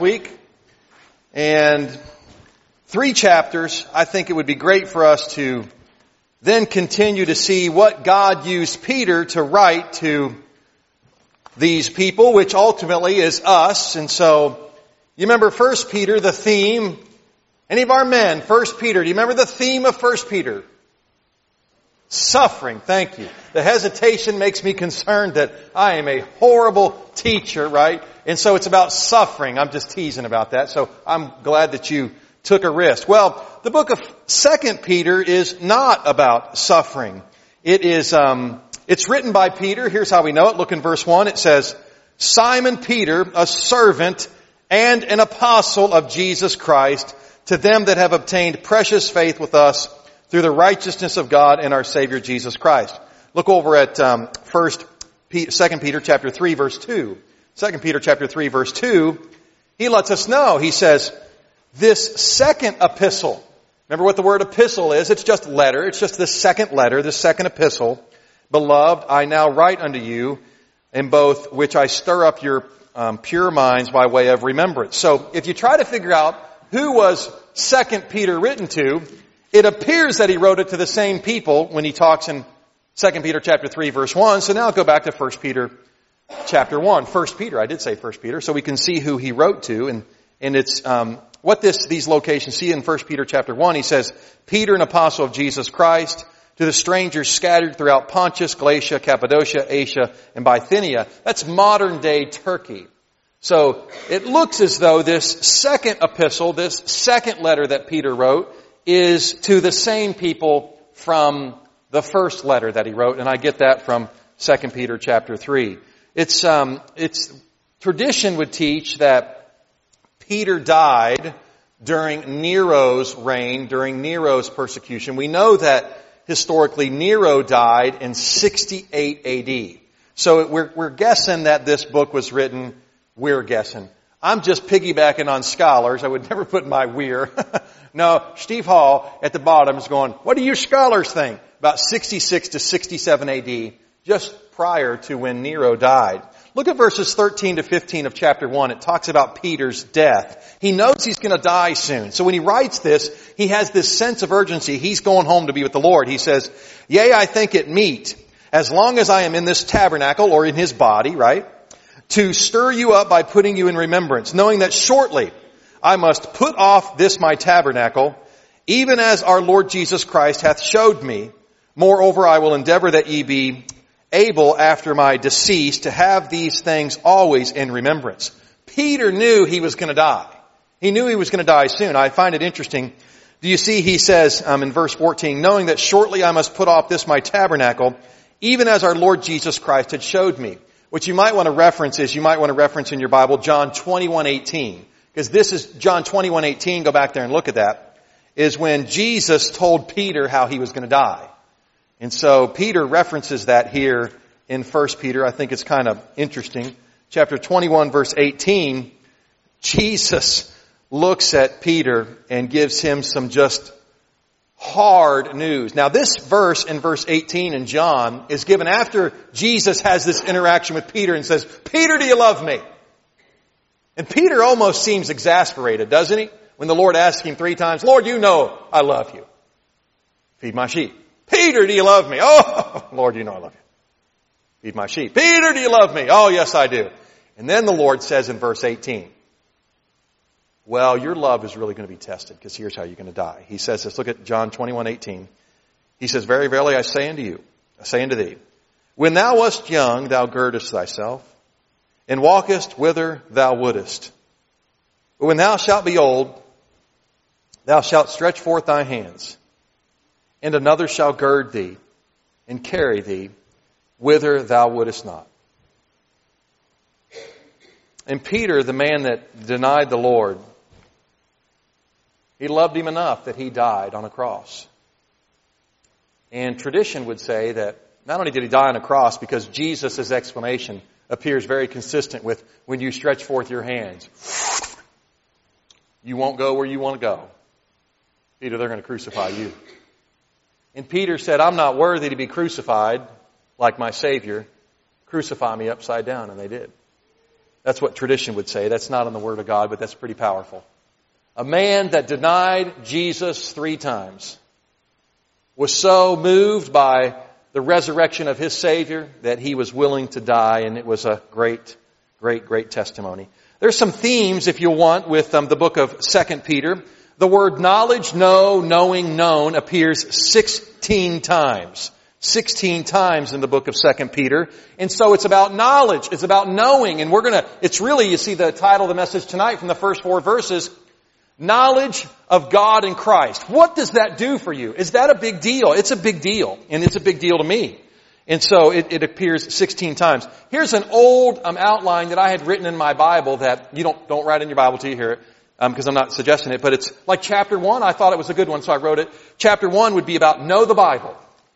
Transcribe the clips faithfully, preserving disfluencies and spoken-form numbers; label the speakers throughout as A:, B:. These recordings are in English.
A: week. And three chapters, I think it would be great for us to then continue to see what God used Peter to write to these people, which ultimately is us. And so, you remember First Peter, the theme. Any of our men, First Peter, do you remember the theme of First Peter? Suffering, thank you. The hesitation makes me concerned that I am a horrible teacher, right? And so it's about suffering. I'm just teasing about that. So I'm glad that you took a risk. Well, the book of Second Peter is not about suffering. It is, um, it's written by Peter. Here's how we know it. Look in verse one. It says, Simon Peter, a servant and an apostle of Jesus Christ, to them that have obtained precious faith with us through the righteousness of God and our Savior Jesus Christ. Look over at um, First, Second Peter chapter three, verse two. Second Peter chapter three, verse two. He lets us know. He says, "This second epistle." Remember what the word epistle is? It's just letter. It's just the second letter, the second epistle. "Beloved, I now write unto you in both which I stir up your um, pure minds by way of remembrance." So, if you try to figure out who was Second Peter written to, it appears that he wrote it to the same people when he talks in Second Peter chapter three, verse one. So now go back to First Peter chapter one. First Peter, I did say First Peter, so we can see who he wrote to. And, and it's um, what this these locations see in First Peter chapter one. He says, "Peter, an apostle of Jesus Christ, to the strangers scattered throughout Pontus, Galatia, Cappadocia, Asia, and Bithynia." That's modern day Turkey. So it looks as though this second epistle, this second letter that Peter wrote, is to the same people from the first letter that he wrote, and I get that from Second Peter chapter three. It's um, it's tradition would teach that Peter died during Nero's reign, during Nero's persecution. We know that historically Nero died in sixty-eight A D. So we're we're guessing that this book was written. We're guessing. I'm just piggybacking on scholars. I would never put my we're. No, Steve Hall at the bottom is going, "What do you scholars think?" About sixty-six to sixty-seven A D, just prior to when Nero died. Look at verses thirteen to fifteen of chapter one. It talks about Peter's death. He knows he's going to die soon. So when he writes this, he has this sense of urgency. He's going home to be with the Lord. He says, "Yea, I think it meet, as long as I am in this tabernacle," or in his body, right, "to stir you up by putting you in remembrance, knowing that shortly I must put off this my tabernacle, even as our Lord Jesus Christ hath showed me. Moreover, I will endeavor that ye be able after my decease to have these things always in remembrance." Peter knew he was going to die. He knew he was going to die soon. I find it interesting. Do you see he says um, in verse fourteen, "Knowing that shortly I must put off this my tabernacle, even as our Lord Jesus Christ had showed me." What you might want to reference is, you might want to reference in your Bible John twenty-one eighteen. Because this is John twenty-one eighteen, go back there and look at that, is when Jesus told Peter how he was going to die. And so Peter references that here in First Peter. I think it's kind of interesting. Chapter twenty-one, verse eighteen, Jesus looks at Peter and gives him some just hard news. Now this verse in verse eighteen in John is given after Jesus has this interaction with Peter and says, "Peter, do you love me?" And Peter almost seems exasperated, doesn't he? When the Lord asks him three times, "Lord, you know I love you. Feed my sheep." "Peter, do you love me?" "Oh, Lord, you know I love you. Feed my sheep." "Peter, do you love me?" "Oh, yes, I do." And then the Lord says in verse eighteen, "Well, your love is really going to be tested, because here's how you're going to die." He says this. Look at John twenty-one eighteen. He says, "Very verily I say unto you, I say unto thee, when thou wast young, thou girdest thyself, and walkest whither thou wouldest. But when thou shalt be old, thou shalt stretch forth thy hands, and another shall gird thee, and carry thee whither thou wouldest not." And Peter, the man that denied the Lord, he loved him enough that he died on a cross. And tradition would say that not only did he die on a cross, because Jesus' explanation appears very consistent with when you stretch forth your hands, you won't go where you want to go. Peter, they're going to crucify you. And Peter said, "I'm not worthy to be crucified like my Savior. Crucify me upside down." And they did. That's what tradition would say. That's not in the Word of God, but that's pretty powerful. A man that denied Jesus three times was so moved by the resurrection of his Savior that he was willing to die, and it was a great, great, great testimony. There's some themes, if you want, with um, the book of Second Peter. The word knowledge, know, knowing, known appears sixteen times. sixteen times in the book of Second Peter. And so it's about knowledge. It's about knowing. And we're going to, it's really, you see the title of the message tonight from the first four verses, knowledge of God and Christ. What does that do for you? Is that a big deal? It's a big deal. And it's a big deal to me. And so it, it appears sixteen times. Here's an old um, outline that I had written in my Bible that you don't, don't write in your Bible till you hear it. Because um, I'm not suggesting it, but it's like chapter one. I thought it was a good one, so I wrote it. Chapter one would be about know the Bible.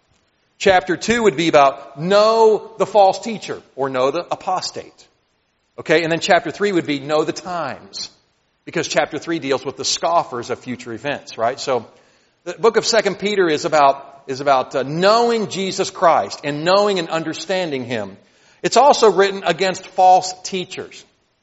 A: Chapter two would be about know the false teacher or know the apostate. Okay, and then chapter three would be know the times. Because chapter three deals with the scoffers of future events, right? So the book of Second Peter is about, is about uh, knowing Jesus Christ and knowing and understanding Him. It's also written against false teachers.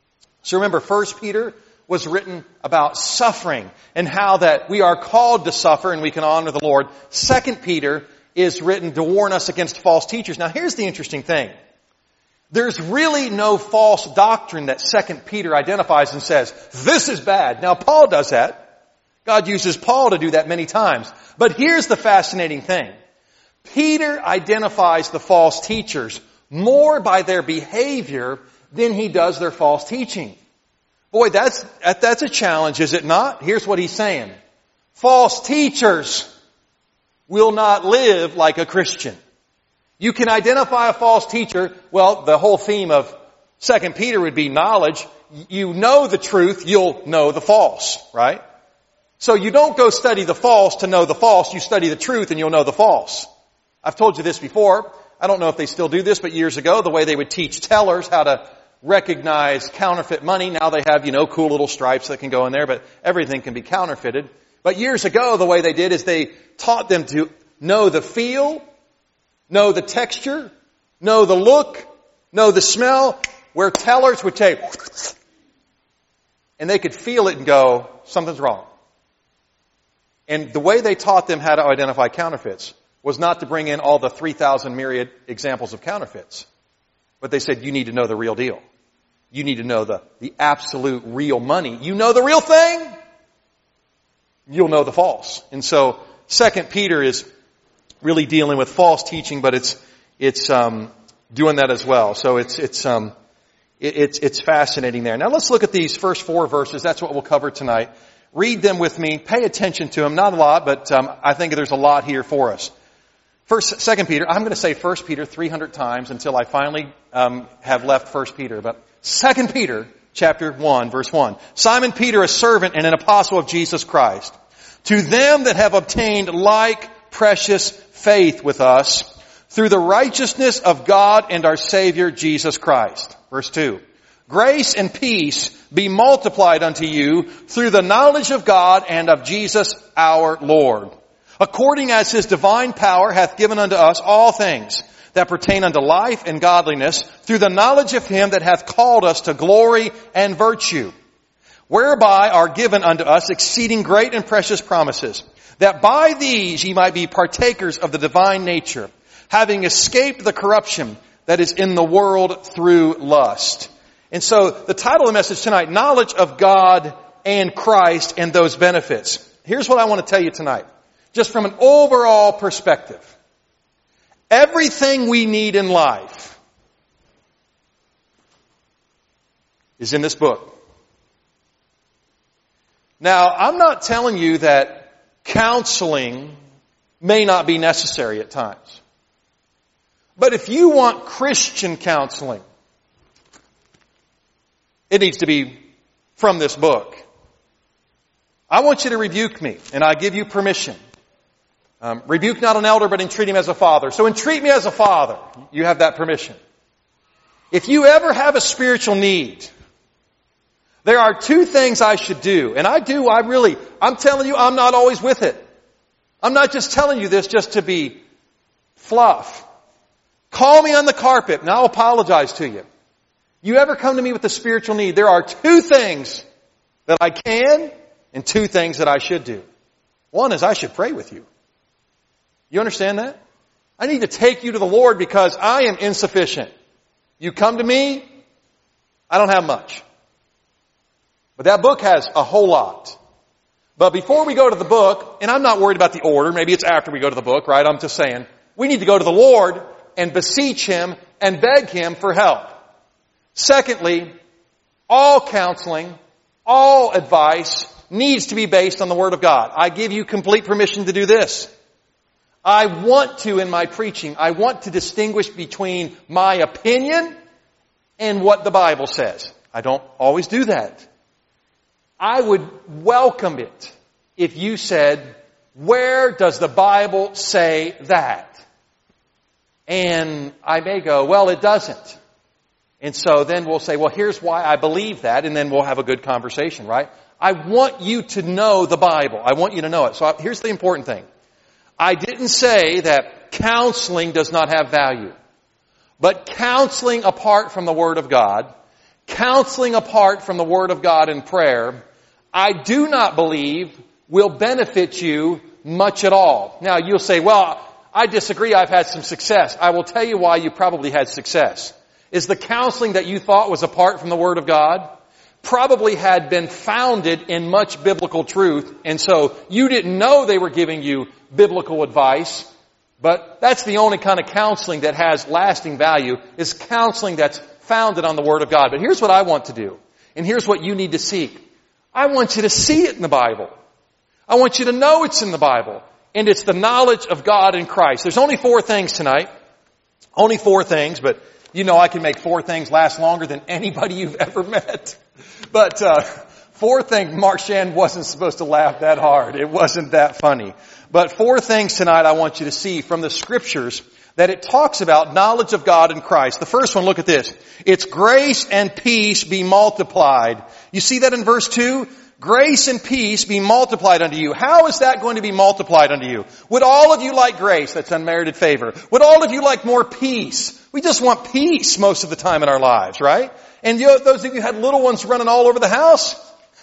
A: So remember, First Peter was written about suffering and how that we are called to suffer and we can honor the Lord. Second Peter is written to warn us against false teachers. Now here's the interesting thing. There's really no false doctrine that Second Peter identifies and says, this is bad. Now Paul does that. God uses Paul to do that many times. But here's the fascinating thing. Peter identifies the false teachers more by their behavior than he does their false teaching. Boy, that's, that's a challenge, is it not? Here's what he's saying. False teachers will not live like a Christian. You can identify a false teacher. Well, the whole theme of Second Peter would be knowledge. You know the truth, you'll know the false, right? So you don't go study the false to know the false. You study the truth and you'll know the false. I've told you this before. I don't know if they still do this, but years ago, the way they would teach tellers how to recognize counterfeit money. Now they have, you know, cool little stripes that can go in there, but everything can be counterfeited. But years ago, the way they did is they taught them to know the feel, know the texture, know the look, know the smell, where tellers would take, and they could feel it and go, something's wrong. And the way they taught them how to identify counterfeits was not to bring in all the three thousand myriad examples of counterfeits. But they said, you need to know the real deal. You need to know the, the absolute real money. You know the real thing, you'll know the false. And so Second Peter is really dealing with false teaching, but it's it's um, doing that as well. So it's it's um, it, it's it's fascinating there. Now let's look at these first four verses. That's what we'll cover tonight. Read them with me. Pay attention to them. Not a lot, but um, I think there's a lot here for us. First, Second Peter. I'm going to say First Peter three hundred times until I finally um, have left First Peter. But Second Peter, chapter one, verse one. Simon Peter, a servant and an apostle of Jesus Christ, to them that have obtained like precious faith with us through the righteousness of God and our Savior Jesus Christ. Verse two. Grace and peace be multiplied unto you through the knowledge of God and of Jesus our Lord, according as His divine power hath given unto us all things that pertain unto life and godliness, through the knowledge of Him that hath called us to glory and virtue, whereby are given unto us exceeding great and precious promises, that by these ye might be partakers of the divine nature, having escaped the corruption that is in the world through lust. And so the title of the message tonight, knowledge of God and Christ and those benefits. Here's what I want to tell you tonight, just from an overall perspective. Everything we need in life is in this book. Now, I'm not telling you that counseling may not be necessary at times. But if you want Christian counseling, it needs to be from this book. I want you to rebuke me, and I give you permission. Um, rebuke not an elder, but entreat him as a father. So entreat me as a father. You have that permission. If you ever have a spiritual need, there are two things I should do. And I do, I really, I'm telling you, I'm not always with it. I'm not just telling you this just to be fluff. Call me on the carpet, and I'll apologize to you. You ever come to me with a spiritual need, there are two things that I can and two things that I should do. One is I should pray with you. You understand that? I need to take you to the Lord because I am insufficient. You come to me, I don't have much. But that book has a whole lot. But before we go to the book, and I'm not worried about the order, maybe it's after we go to the book, right? I'm just saying, we need to go to the Lord and beseech Him and beg Him for help. Secondly, all counseling, all advice needs to be based on the Word of God. I give you complete permission to do this. I want to, in my preaching, I want to distinguish between my opinion and what the Bible says. I don't always do that. I would welcome it if you said, where does the Bible say that? And I may go, well, it doesn't. And so then we'll say, well, here's why I believe that, and then we'll have a good conversation, right? I want you to know the Bible. I want you to know it. So here's the important thing. I didn't say that counseling does not have value. But counseling apart from the Word of God, counseling apart from the Word of God in prayer, I do not believe will benefit you much at all. Now you'll say, well, I disagree. I've had some success. I will tell you why you probably had success. Is the counseling that you thought was apart from the Word of God probably had been founded in much biblical truth, and so you didn't know they were giving you biblical advice, but that's the only kind of counseling that has lasting value, is counseling that's founded on the Word of God. But here's what I want to do, and here's what you need to seek. I want you to see it in the Bible. I want you to know it's in the Bible, and it's the knowledge of God in Christ. There's only four things tonight. Only four things, but you know I can make four things last longer than anybody you've ever met. But uh four things, Mark Shan wasn't supposed to laugh that hard. It wasn't that funny. But four things tonight I want you to see from the Scriptures that it talks about knowledge of God in Christ. The first one, look at this. It's grace and peace be multiplied. You see that in verse two? Grace and peace be multiplied unto you. How is that going to be multiplied unto you? Would all of you like grace? That's unmerited favor. Would all of you like more peace? We just want peace most of the time in our lives, right? And you, those of you who had little ones running all over the house,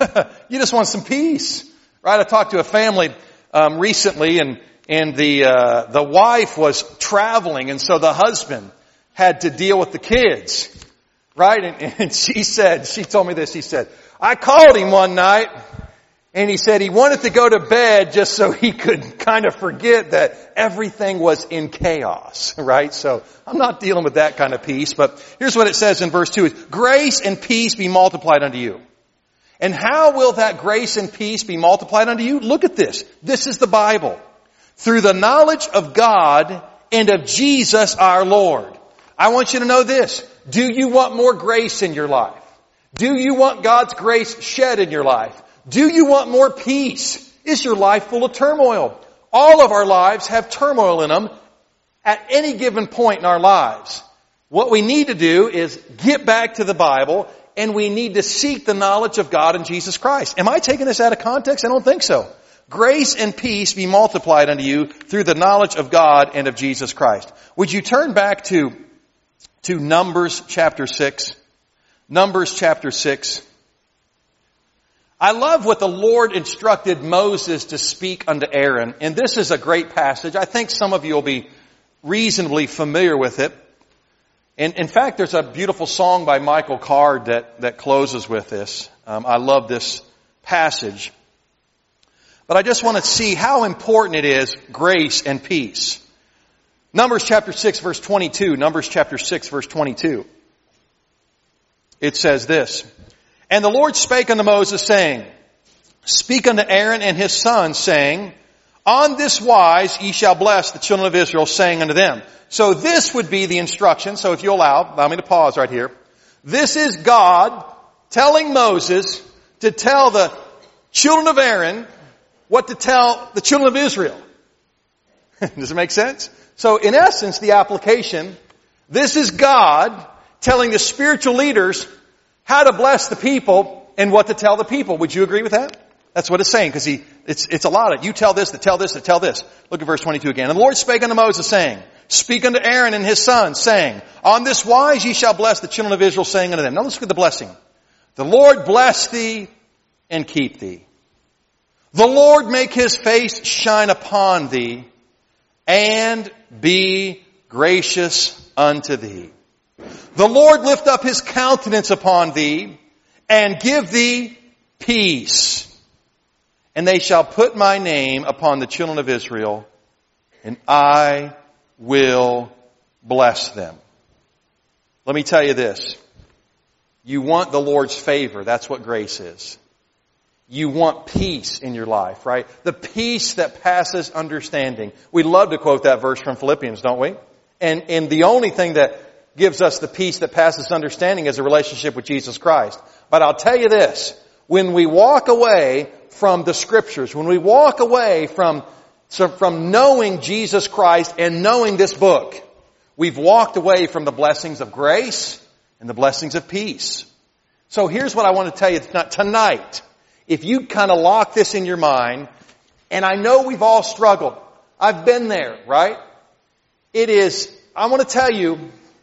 A: you just want some peace, right? I talked to a family um, recently, and and the uh, the wife was traveling, and so the husband had to deal with the kids, right? And, and she said, she told me this. She said, I called him one night, and he said he wanted to go to bed just so he could kind of forget that everything was in chaos, right? So I'm not dealing with that kind of peace, but here's what it says in verse two. Grace and peace be multiplied unto you. And how will that grace and peace be multiplied unto you? Look at this. This is the Bible. Through the knowledge of God and of Jesus our Lord. I want you to know this. Do you want more grace in your life? Do you want God's grace shed in your life? Do you want more peace? Is your life full of turmoil? All of our lives have turmoil in them at any given point in our lives. What we need to do is get back to the Bible, and we need to seek the knowledge of God and Jesus Christ. Am I taking this out of context? I don't think so. Grace and peace be multiplied unto you through the knowledge of God and of Jesus Christ. Would you turn back to, to Numbers chapter six? Numbers chapter six. I love what the Lord instructed Moses to speak unto Aaron. And this is a great passage. I think some of you will be reasonably familiar with it. And in fact, there's a beautiful song by Michael Card that, that closes with this. Um, I love this passage. But I just want to see how important it is, grace and peace. Numbers chapter six verse twenty-two. Numbers chapter six verse twenty-two. It says this. And the Lord spake unto Moses, saying, Speak unto Aaron and his sons, saying, On this wise ye shall bless the children of Israel, saying unto them. So this would be the instruction. So if you allow, allow me to pause right here. This is God telling Moses to tell the children of Aaron what to tell the children of Israel. Does it make sense? So in essence, the application, this is God telling the spiritual leaders how to bless the people and what to tell the people. Would you agree with that? That's what it's saying, because he, it's, it's a lot of, you tell this, to tell this, to tell this. Look at verse twenty-two again. And the Lord spake unto Moses, saying, Speak unto Aaron and his sons, saying, on this wise ye shall bless the children of Israel, saying unto them. Now let's look at the blessing. The Lord bless thee and keep thee. The Lord make his face shine upon thee and be gracious unto thee. The Lord lift up his countenance upon thee and give thee peace. And they shall put my name upon the children of Israel, and I will bless them. Let me tell you this. You want the Lord's favor. That's what grace is. You want peace in your life, right? The peace that passes understanding. We love to quote that verse from Philippians, don't we? And, and the only thing that gives us the peace that passes understanding is a relationship with Jesus Christ. But I'll tell you this. When we walk away from the Scriptures, when we walk away from, from knowing Jesus Christ and knowing this book, we've walked away from the blessings of grace and the blessings of peace. So here's what I want to tell you tonight. If you kind of lock this in your mind, and I know we've all struggled. I've been there, right? It is, I want to tell you,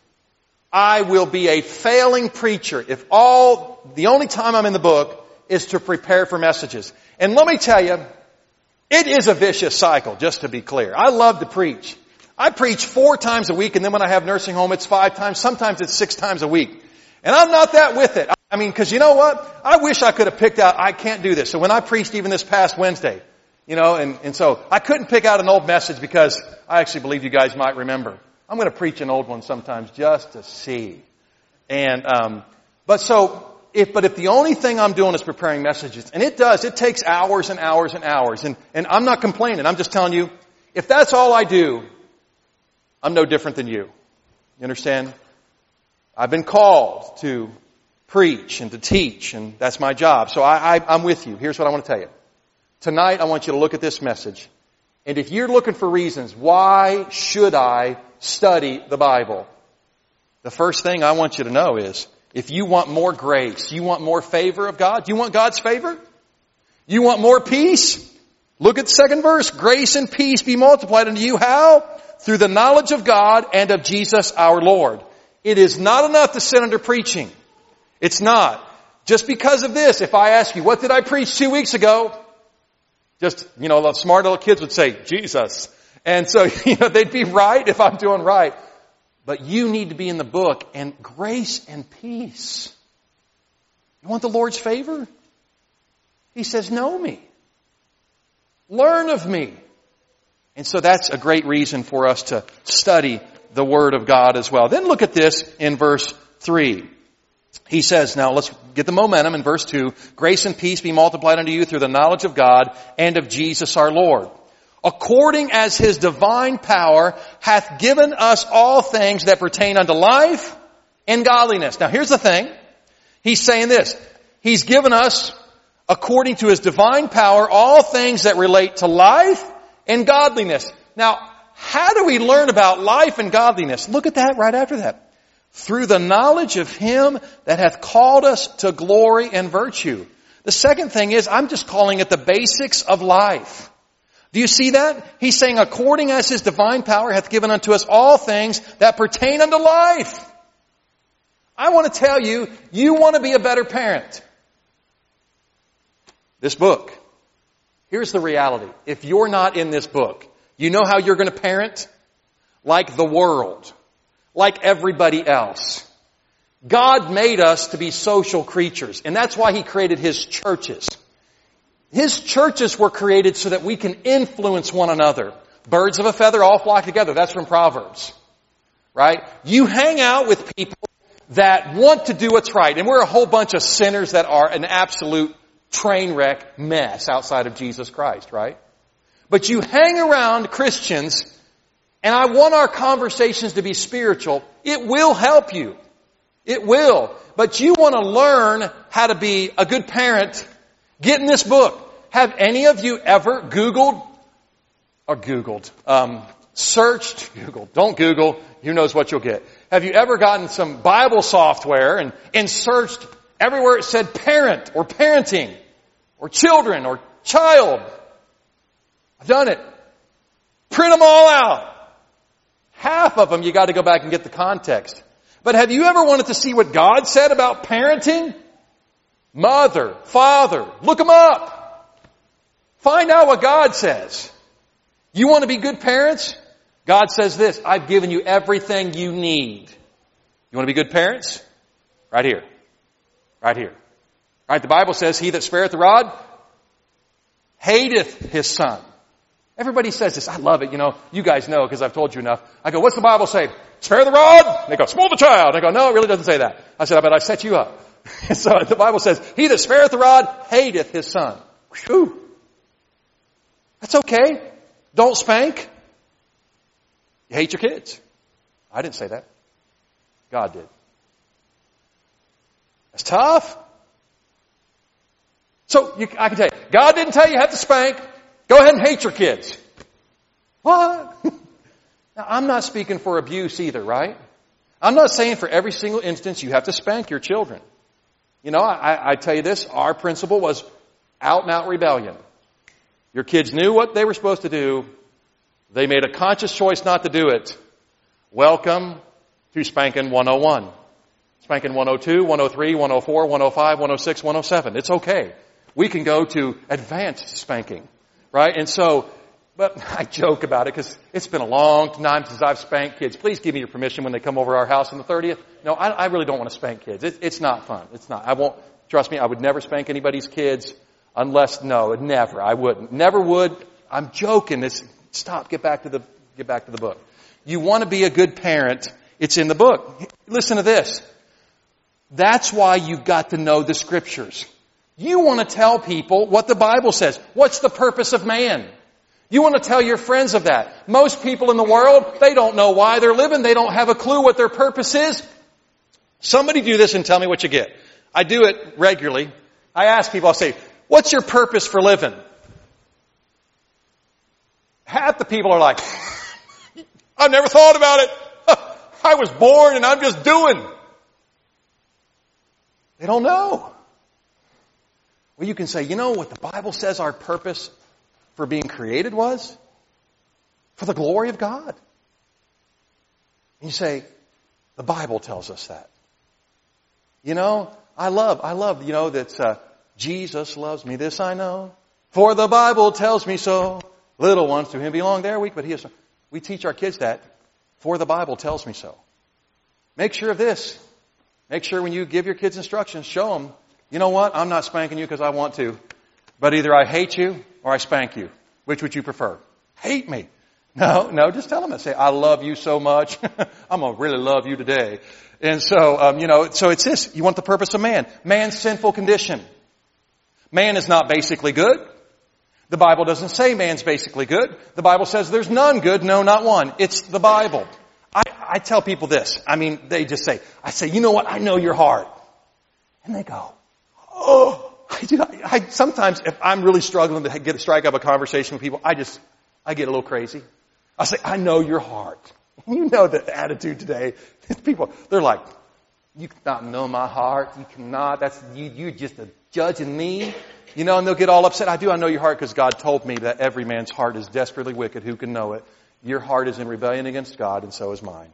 A: I will be a failing preacher if all, the only time I'm in the book is to prepare for messages. And let me tell you, it is a vicious cycle, just to be clear. I love to preach. I preach four times a week, and then when I have nursing home, it's five times. Sometimes it's six times a week. And I'm not that with it. I mean, because you know what? I wish I could have picked out, I can't do this. So when I preached even this past Wednesday, you know, and, and so I couldn't pick out an old message because I actually believe you guys might remember. I'm going to preach an old one sometimes just to see. And, um, but so, if, but if the only thing I'm doing is preparing messages, and it does, it takes hours and hours and hours, and, and I'm not complaining. I'm just telling you, if that's all I do, I'm no different than you. You understand? I've been called to preach and to teach, and that's my job. So I, I, I'm with you. Here's what I want to tell you. Tonight, I want you to look at this message. And if you're looking for reasons, why should I study the Bible? The first thing I want you to know is, if you want more grace, you want more favor of God, you want God's favor? You want more peace? Look at the second verse. Grace and peace be multiplied unto you. How? Through the knowledge of God and of Jesus our Lord. It is not enough to sit under preaching. It's not. Just because of this, if I ask you, what did I preach two weeks ago? Just, you know, smart little kids would say, Jesus. And so, you know, they'd be right if I'm doing right. But you need to be in the book, and grace and peace. You want the Lord's favor? He says, know me. Learn of me. And so that's a great reason for us to study the Word of God as well. Then look at this in verse three. He says, now let's get the momentum in verse two. Grace and peace be multiplied unto you through the knowledge of God and of Jesus our Lord. According as His divine power hath given us all things that pertain unto life and godliness. Now here's the thing. He's saying this. He's given us, according to His divine power, all things that relate to life and godliness. Now, how do we learn about life and godliness? Look at that right after that. Through the knowledge of Him that hath called us to glory and virtue. The second thing is, I'm just calling it the basics of life. Do you see that? He's saying, according as His divine power hath given unto us all things that pertain unto life. I want to tell you, you want to be a better parent. This book. Here's the reality. If you're not in this book, you know how you're going to parent? Like the world. Like everybody else. God made us to be social creatures, and that's why He created His churches. His churches were created so that we can influence one another. Birds of a feather all flock together. That's from Proverbs. Right? You hang out with people that want to do what's right, and we're a whole bunch of sinners that are an absolute train wreck mess outside of Jesus Christ, right? But you hang around Christians, and I want our conversations to be spiritual. It will help you. It will. But you want to learn how to be a good parent. Get in this book. Have any of you ever Googled, or Googled, um, searched, Googled, don't Google, who knows what you'll get. Have you ever gotten some Bible software and, and searched everywhere it said parent or parenting or children or child? I've done it. Print them all out. half of them you got to go back and get the context. But have you ever wanted to see what God said about parenting? Mother, father, look them up. Find out what God says. You want to be good parents? God says this, I've given you everything you need. You want to be good parents? Right here. Right here. Right? The Bible says, he that spareth the rod hateth his son. Everybody says this. I love it. You know, you guys know because I've told you enough. I go, what's the Bible say? Spare the rod. And they go, spoil the child. And I go, no, it really doesn't say that. I said, I bet I set you up. So the Bible says, he that spareth the rod hateth his son. Whew. That's okay. Don't spank. You hate your kids. I didn't say that. God did. That's tough. So you, I can tell you, God didn't tell you you have to spank. Go ahead and hate your kids. What? Now, I'm not speaking for abuse either, right? I'm not saying for every single instance you have to spank your children. You know, I, I tell you this, our principle was out and out rebellion. Your kids knew what they were supposed to do. They made a conscious choice not to do it. Welcome to Spanking one oh one. Spanking one oh two, one oh three, one oh four, one oh five, one oh six, one oh seven. It's okay. We can go to advanced spanking, right? And so, but I joke about it because it's been a long time since I've spanked kids. Please give me your permission when they come over to our house on the thirtieth. No, I, I really don't want to spank kids. It, it's not fun. It's not. I won't, trust me, I would never spank anybody's kids unless, no, never. I wouldn't. Never would. I'm joking. It's, stop. Get back to the, get back to the book. You want to be a good parent. It's in the book. Listen to this. That's why you've got to know the scriptures. You want to tell people what the Bible says. What's the purpose of man? You want to tell your friends of that. Most people in the world, they don't know why they're living. They don't have a clue what their purpose is. Somebody do this and tell me what you get. I do it regularly. I ask people, I'll say, what's your purpose for living? Half the people are like, I've never thought about it. I was born and I'm just doing. They don't know. Well, you can say, you know what the Bible says our purpose for being created was? For the glory of God. And you say, the Bible tells us that. You know, I love, I love, you know, that uh, Jesus loves me, this I know. For the Bible tells me so. Little ones to him belong, they're weak, but he is. We teach our kids that. For the Bible tells me so. Make sure of this. Make sure when you give your kids instructions, show them, you know what? I'm not spanking you because I want to. But either I hate you or I spank you. Which would you prefer? Hate me. No, no, just tell them and say, I love you so much. I'm going to really love you today. And so, um, you know, so it's this. You want the purpose of man. Man's sinful condition. Man is not basically good. The Bible doesn't say man's basically good. The Bible says there's none good, no, not one. It's the Bible. I, I tell people this. I mean, they just say, I say, you know what? I know your heart. And they go, oh, I do. I, I, sometimes if I'm really struggling to get strike up a conversation with people, I just, I get a little crazy. I say, I know your heart. You know the attitude today. People, they're like, you cannot know my heart. You cannot. That's, you, you're just a judging me. You know, and they'll get all upset. I do. I know your heart because God told me that every man's heart is desperately wicked. Who can know it? Your heart is in rebellion against God, and so is mine.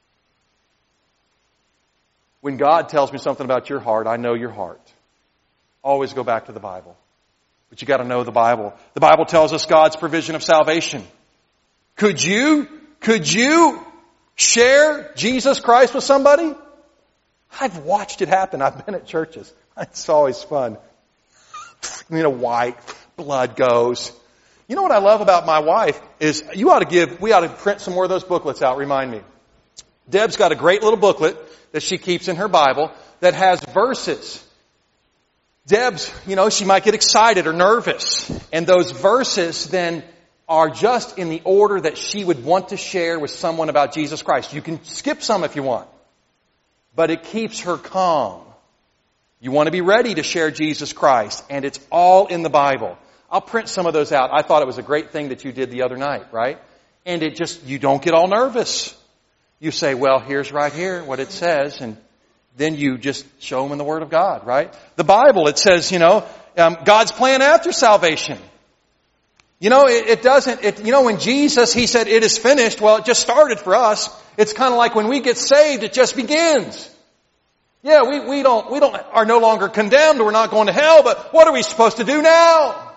A: When God tells me something about your heart, I know your heart. Always go back to the Bible. But you got to know the Bible. The Bible tells us God's provision of salvation. Could you, could you share Jesus Christ with somebody? I've watched it happen. I've been at churches. It's always fun. You know, white blood goes. You know what I love about my wife is you ought to give, we ought to print some more of those booklets out. Remind me. Deb's got a great little booklet that she keeps in her Bible that has verses. Deb's, you know, she might get excited or nervous. And those verses then are just in the order that she would want to share with someone about Jesus Christ. You can skip some if you want. But it keeps her calm. You want to be ready to share Jesus Christ, and it's all in the Bible. I'll print some of those out. I thought it was a great thing that you did the other night, right? And it just, you don't get all nervous. You say, well, here's right here what it says, and then you just show them in the Word of God, right? The Bible, it says, you know, um, God's plan after salvation. You know, it, it doesn't, it, you know, when Jesus, He said, it is finished, well, it just started for us. It's kind of like when we get saved, it just begins. Yeah, we, we don't, we don't, are no longer condemned, we're not going to hell, but what are we supposed to do now?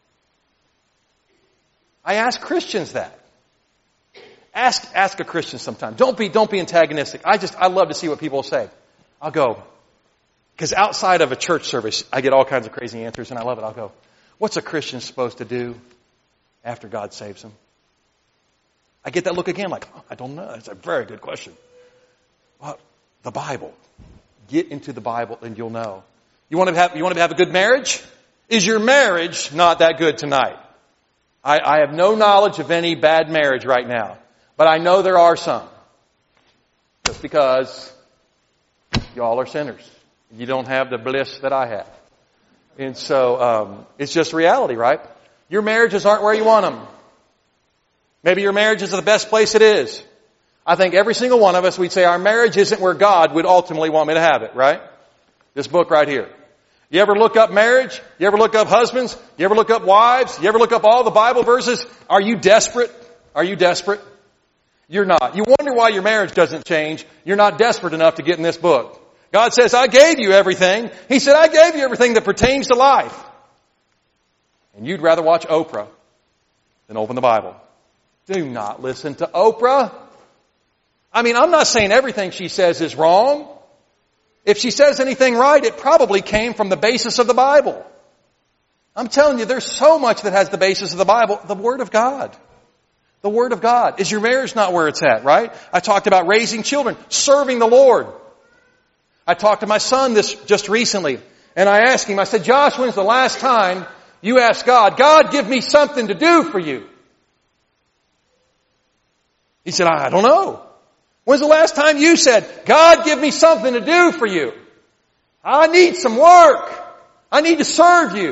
A: I ask Christians that. Ask, ask a Christian sometime. Don't be, don't be antagonistic. I just, I love to see what people say. I'll go, because outside of a church service, I get all kinds of crazy answers and I love it. I'll go, what's a Christian supposed to do after God saves them? I get that look again like, oh, I don't know. That's a very good question. Well, the Bible. Get into the Bible and you'll know. You want to have, you want to have a good marriage? Is your marriage not that good tonight? I, I have no knowledge of any bad marriage right now. But I know there are some. Just because y'all are sinners. You don't have the bliss that I have. And so, um, it's just reality, right? Your marriages aren't where you want them. Maybe your marriage is the best place it is. I think every single one of us, we'd say our marriage isn't where God would ultimately want me to have it, right? This book right here. You ever look up marriage? You ever look up husbands? You ever look up wives? You ever look up all the Bible verses? Are you desperate? Are you desperate? You're not. You wonder why your marriage doesn't change. You're not desperate enough to get in this book. God says, I gave you everything. He said, I gave you everything that pertains to life. And you'd rather watch Oprah than open the Bible. Do not listen to Oprah. I mean, I'm not saying everything she says is wrong. If she says anything right, it probably came from the basis of the Bible. I'm telling you, there's so much that has the basis of the Bible. The Word of God. The Word of God. Is your marriage not where it's at, right? I talked about raising children, serving the Lord. I talked to my son this just recently, and I asked him, I said, Josh, when's the last time you asked God, God, give me something to do for you? He said, I don't know. When's the last time you said, God, give me something to do for you? I need some work. I need to serve you.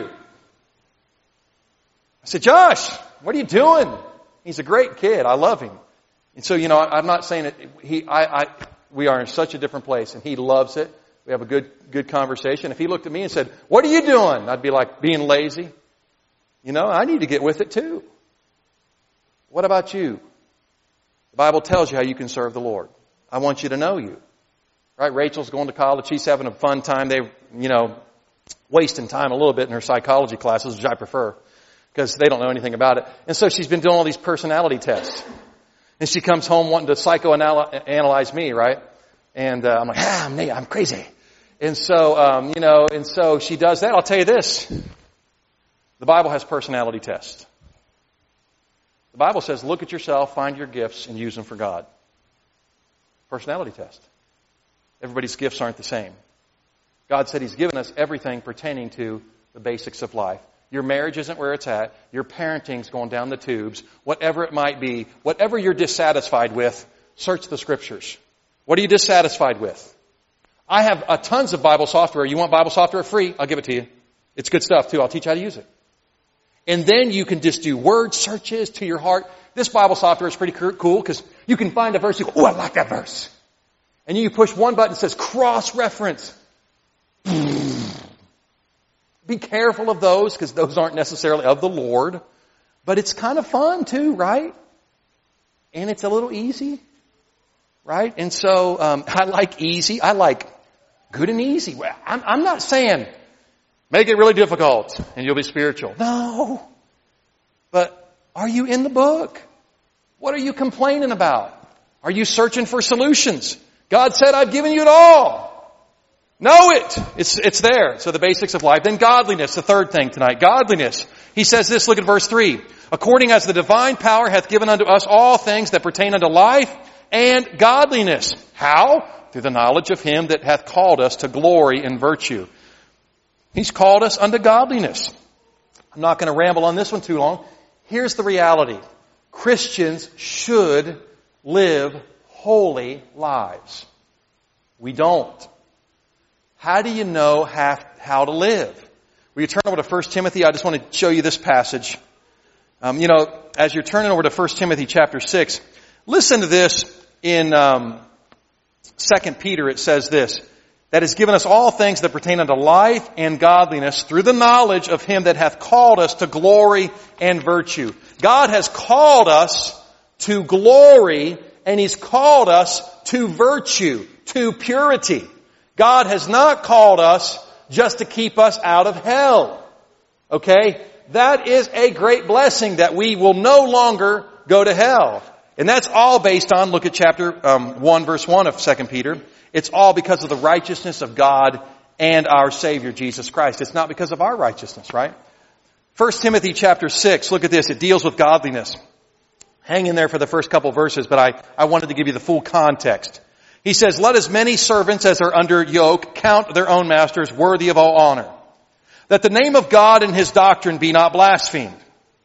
A: I said, Josh, what are you doing? He's a great kid. I love him. And so, you know, I'm not saying that he, I, I, we are in such a different place and he loves it. We have a good, good conversation. If he looked at me and said, what are you doing? I'd be like, being lazy. You know, I need to get with it too. What about you? The Bible tells you how you can serve the Lord. I want you to know you. Right? Rachel's going to college. She's having a fun time. They, you know, wasting time a little bit in her psychology classes, which I prefer, because they don't know anything about it. And so she's been doing all these personality tests. And she comes home wanting to psychoanalyze me, right? And uh, I'm like, ah, I'm, I'm crazy. And so, um, you know, and so she does that. I'll tell you this. The Bible has personality tests. The Bible says, look at yourself, find your gifts, and use them for God. Personality test. Everybody's gifts aren't the same. God said He's given us everything pertaining to the basics of life. Your marriage isn't where it's at. Your parenting's going down the tubes. Whatever it might be, whatever you're dissatisfied with, search the Scriptures. What are you dissatisfied with? I have a tons of Bible software. You want Bible software free? I'll give it to you. It's good stuff too. I'll teach you how to use it. And then you can just do word searches to your heart. This Bible software is pretty cool because you can find a verse. You go, oh, I like that verse. And you push one button that says cross-reference. Be careful of those because those aren't necessarily of the Lord. But it's kind of fun too, right? And it's a little easy, right? And so um, I like easy. I like good and easy. I'm, I'm not saying make it really difficult and you'll be spiritual. No. But are you in the book? What are you complaining about? Are you searching for solutions? God said, I've given you it all. Know it. It's, it's there. So the basics of life. Then godliness, the third thing tonight. Godliness. He says this, look at verse three. According as the divine power hath given unto us all things that pertain unto life and godliness. How? Through the knowledge of Him that hath called us to glory and virtue. He's called us unto godliness. I'm not going to ramble on this one too long. Here's the reality. Christians should live holy lives. We don't. How do you know how, how to live? Will you turn over to First Timothy? I just want to show you this passage. Um, you know, as you're turning over to First Timothy chapter six, listen to this in um, Second Peter. It says this, that has given us all things that pertain unto life and godliness through the knowledge of Him that hath called us to glory and virtue. God has called us to glory, and He's called us to virtue, to purity. God has not called us just to keep us out of hell. Okay? That is a great blessing, that we will no longer go to hell. And that's all based on, look at chapter um, one, verse one of Second Peter. It's all because of the righteousness of God and our Savior, Jesus Christ. It's not because of our righteousness, right? First Timothy chapter six, look at this. It deals with godliness. Hang in there for the first couple verses, but I, I wanted to give you the full context. He says, let as many servants as are under yoke count their own masters worthy of all honor, that the name of God and His doctrine be not blasphemed.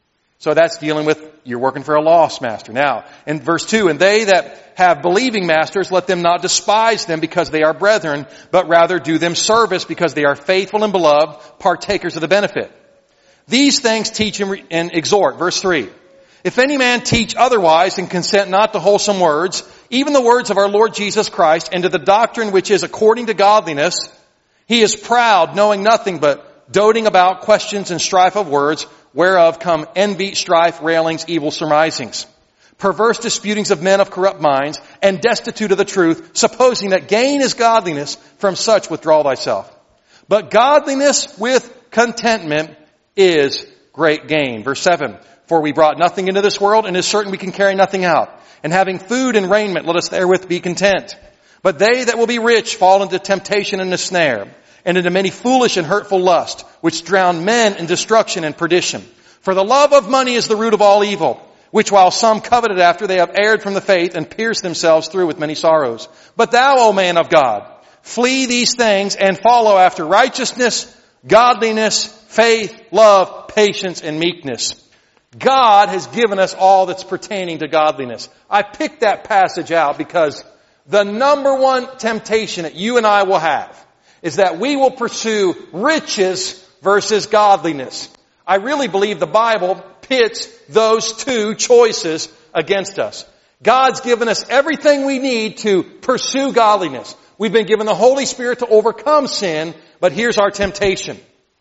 A: So that's dealing with, you're working for a lost master. Now, in verse two, and they that have believing masters, let them not despise them because they are brethren, but rather do them service because they are faithful and beloved, partakers of the benefit. These things teach and exhort. Verse three, if any man teach otherwise and consent not to wholesome words, even the words of our Lord Jesus Christ, and to the doctrine which is according to godliness, he is proud, knowing nothing but doting about questions and strife of words, whereof come envy, strife, railings, evil surmisings, perverse disputings of men of corrupt minds, and destitute of the truth, supposing that gain is godliness, from such withdraw thyself. But godliness with contentment is great gain. Verse seven, for we brought nothing into this world, and it is certain we can carry nothing out. And having food and raiment, let us therewith be content. But they that will be rich fall into temptation and a snare, and into many foolish and hurtful lusts, which drown men in destruction and perdition. For the love of money is the root of all evil, which while some coveted after, they have erred from the faith and pierced themselves through with many sorrows. But thou, O man of God, flee these things and follow after righteousness, godliness, faith, love, patience, and meekness. God has given us all that's pertaining to godliness. I picked that passage out because the number one temptation that you and I will have is that we will pursue riches versus godliness. I really believe the Bible pits those two choices against us. God's given us everything we need to pursue godliness. We've been given the Holy Spirit to overcome sin, but here's our temptation.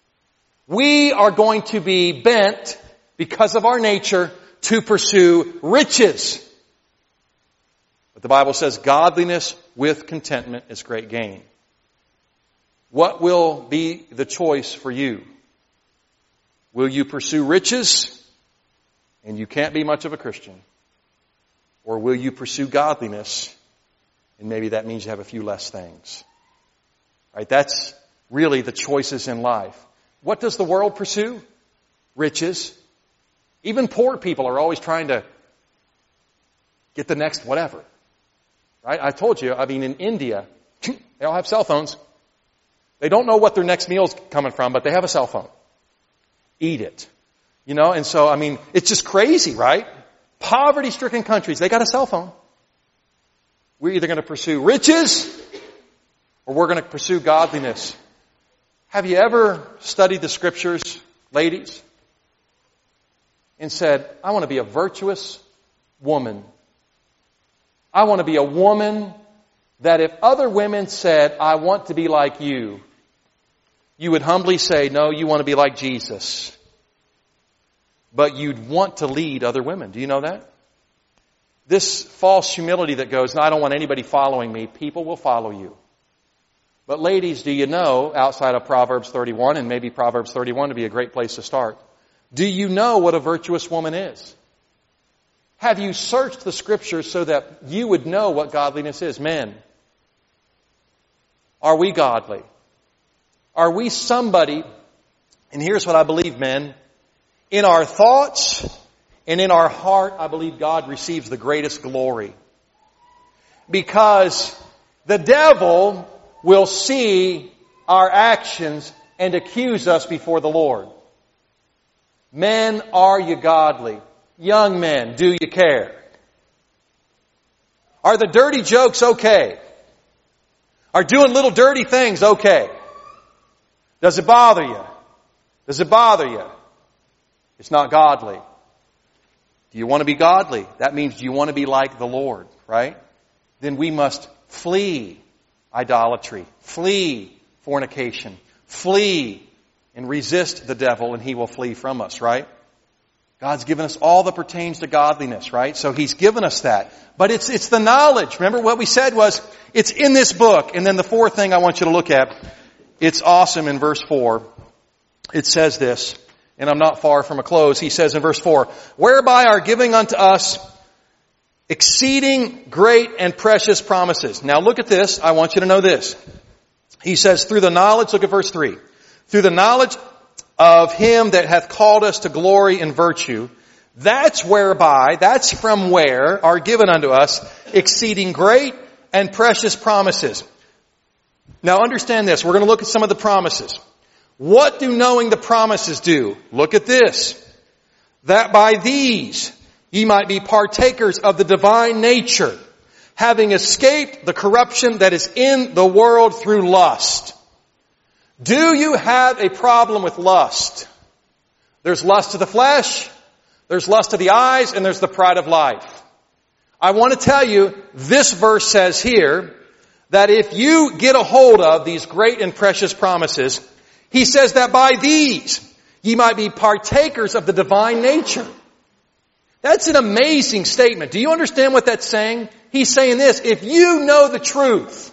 A: We are going to be bent, because of our nature, to pursue riches. But the Bible says godliness with contentment is great gain. What will be the choice for you? Will you pursue riches and you can't be much of a Christian? Or will you pursue godliness and maybe that means you have a few less things? Right? That's really the choices in life. What does the world pursue? Riches. Even poor people are always trying to get the next whatever. Right? I told you, I mean, in India, they all have cell phones. They don't know what their next meal's coming from, but they have a cell phone. Eat it. You know, and so, I mean, it's just crazy, right? Poverty-stricken countries, they got a cell phone. We're either going to pursue riches or we're going to pursue godliness. Have you ever studied the scriptures, ladies, and said, I want to be a virtuous woman. I want to be a woman that if other women said, I want to be like you, you would humbly say, no, you want to be like Jesus. But you'd want to lead other women. Do you know that? This false humility that goes, no, I don't want anybody following me. People will follow you. But ladies, do you know, outside of Proverbs thirty-one, and maybe Proverbs thirty-one would be a great place to start, do you know what a virtuous woman is? Have you searched the scriptures so that you would know what godliness is? Men, are we godly? Are we somebody, and here's what I believe, men, in our thoughts and in our heart, I believe God receives the greatest glory. Because the devil will see our actions and accuse us before the Lord. Men, are you godly? Young men, do you care? Are the dirty jokes okay? Are doing little dirty things okay? Does it bother you? Does it bother you? It's not godly. Do you want to be godly? That means you want to be like the Lord, right? Then we must flee idolatry. Flee fornication. Flee and resist the devil and he will flee from us, right? God's given us all that pertains to godliness, right? So He's given us that. But it's, it's the knowledge. Remember what we said was, it's in this book. And then the fourth thing I want you to look at, it's awesome in verse four. It says this, and I'm not far from a close. He says in verse four, whereby are giving unto us exceeding great and precious promises. Now look at this. I want you to know this. He says, through the knowledge, look at verse three. Through the knowledge of Him that hath called us to glory and virtue, that's whereby, that's from where are given unto us exceeding great and precious promises. Now understand this. We're going to look at some of the promises. What do knowing the promises do? Look at this. That by these ye might be partakers of the divine nature, having escaped the corruption that is in the world through lust. Do you have a problem with lust? There's lust of the flesh, there's lust of the eyes, and there's the pride of life. I want to tell you, this verse says here, that if you get a hold of these great and precious promises, He says that by these ye might be partakers of the divine nature. That's an amazing statement. Do you understand what that's saying? He's saying this, if you know the truth,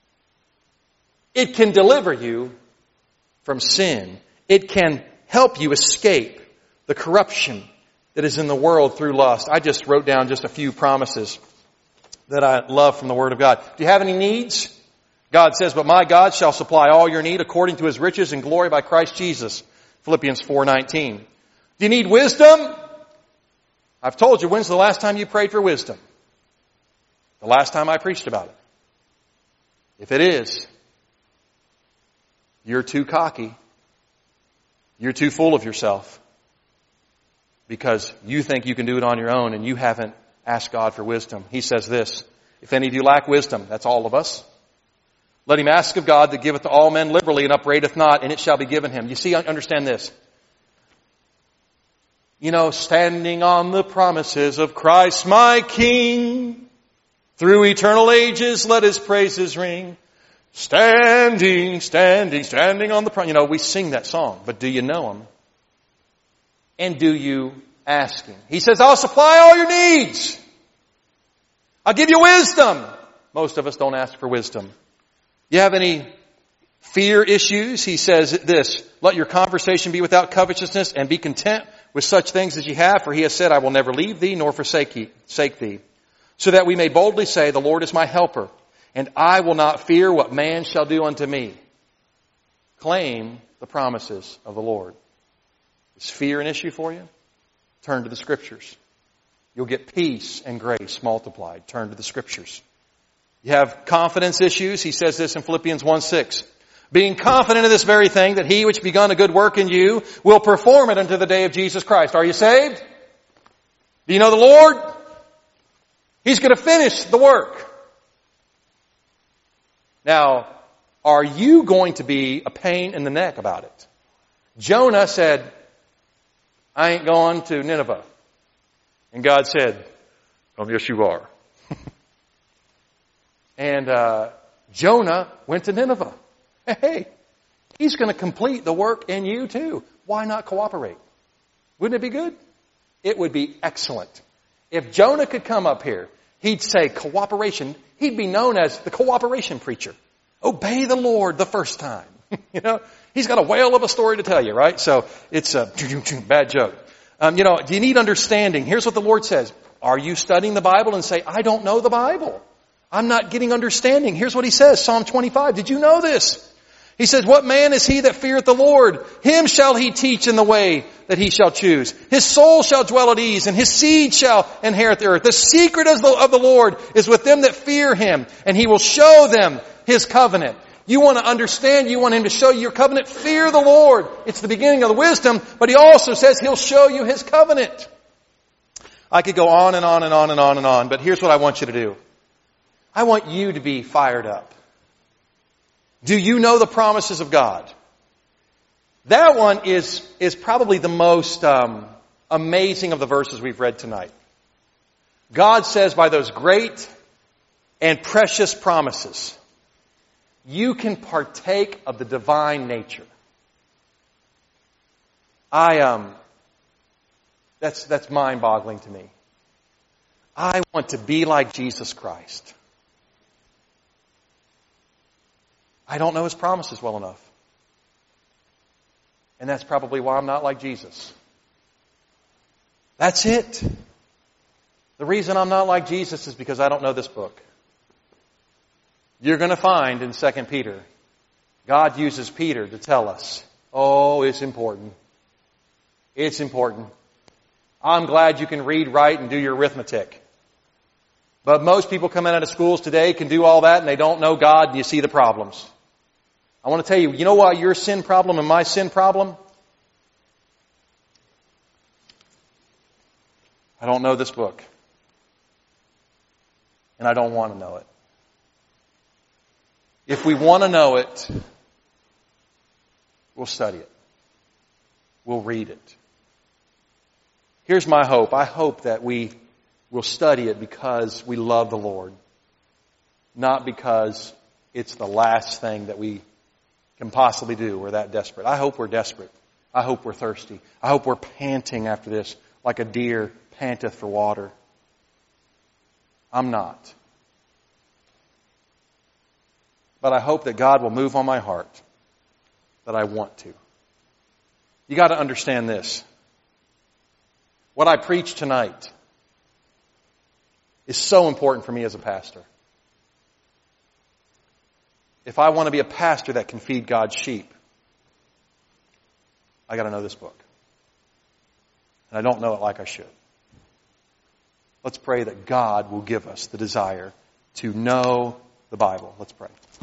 A: it can deliver you from sin. It can help you escape the corruption that is in the world through lust. I just wrote down just a few promises that I love from the Word of God. Do you have any needs? God says, but my God shall supply all your need according to His riches and glory by Christ Jesus. Philippians four nineteen. Do you need wisdom? I've told you, when's the last time you prayed for wisdom? The last time I preached about it. If it is, you're too cocky. You're too full of yourself. Because you think you can do it on your own and you haven't asked God for wisdom. He says this, if any of you lack wisdom, that's all of us, let him ask of God that giveth to all men liberally and upbraideth not, and it shall be given him. You see, understand this. You know, standing on the promises of Christ my King, through eternal ages let His praises ring. Standing, standing, standing on the promise. You know, we sing that song, but do you know Him? And do you ask Him? He says, I'll supply all your needs. I'll give you wisdom. Most of us don't ask for wisdom. You have any fear issues? He says this, let your conversation be without covetousness and be content with such things as you have, for He has said, I will never leave thee nor forsake thee, so that we may boldly say, the Lord is my helper, and I will not fear what man shall do unto me. Claim the promises of the Lord. Is fear an issue for you? Turn to the Scriptures. You'll get peace and grace multiplied. Turn to the Scriptures. You have confidence issues. He says this in Philippians one six. Being confident of this very thing, that He which begun a good work in you will perform it unto the day of Jesus Christ. Are you saved? Do you know the Lord? He's going to finish the work. Now, are you going to be a pain in the neck about it? Jonah said, I ain't going to Nineveh. And God said, oh, yes you are. and uh, Jonah went to Nineveh. Hey, He's going to complete the work in you too. Why not cooperate? Wouldn't it be good? It would be excellent. If Jonah could come up here, he'd say cooperation. He'd be known as the cooperation preacher. Obey the Lord the first time. you know, he's got a whale of a story to tell you, right? So it's a bad joke. Um, you know, do you need understanding? Here's what the Lord says. Are you studying the Bible and say, I don't know the Bible. I'm not getting understanding. Here's what He says, Psalm twenty-five. Did you know this? He says, what man is he that feareth the Lord? Him shall He teach in the way that he shall choose. His soul shall dwell at ease, and his seed shall inherit the earth. The secret of the, of the Lord is with them that fear Him, and He will show them His covenant. You want to understand, you want Him to show you your covenant, fear the Lord. It's the beginning of the wisdom, but He also says He'll show you His covenant. I could go on and on and on and on and on, but here's what I want you to do. I want you to be fired up. Do you know the promises of God? That one is, is probably the most um, amazing of the verses we've read tonight. God says by those great and precious promises, you can partake of the divine nature. I um that's that's mind-boggling to me. I want to be like Jesus Christ. I don't know His promises well enough. And that's probably why I'm not like Jesus. That's it. The reason I'm not like Jesus is because I don't know this book. You're going to find in Second Peter, God uses Peter to tell us, oh, it's important. It's important. I'm glad you can read, write, and do your arithmetic. But most people coming out of schools today can do all that and they don't know God, and you see the problems. I want to tell you, you know why your sin problem and my sin problem? I don't know this book. And I don't want to know it. If we want to know it, we'll study it. We'll read it. Here's my hope. I hope that we will study it because we love the Lord. Not because it's the last thing that we can possibly do. We're that desperate. I hope we're desperate. I hope we're thirsty. I hope we're panting after this like a deer panteth for water. I'm not. But I hope that God will move on my heart that I want to. You got to understand this. What I preach tonight is so important for me as a pastor. If I want to be a pastor that can feed God's sheep, I got to know this book. And I don't know it like I should. Let's pray that God will give us the desire to know the Bible. Let's pray.